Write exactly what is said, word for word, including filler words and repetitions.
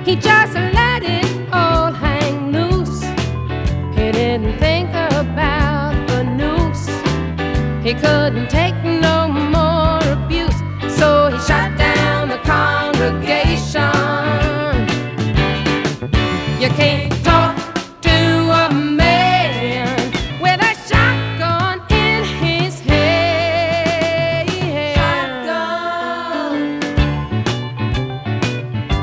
He just let it all hang loose. He didn't think about the noose. He couldn't take no more abuse, so he shot down the congregation. You can't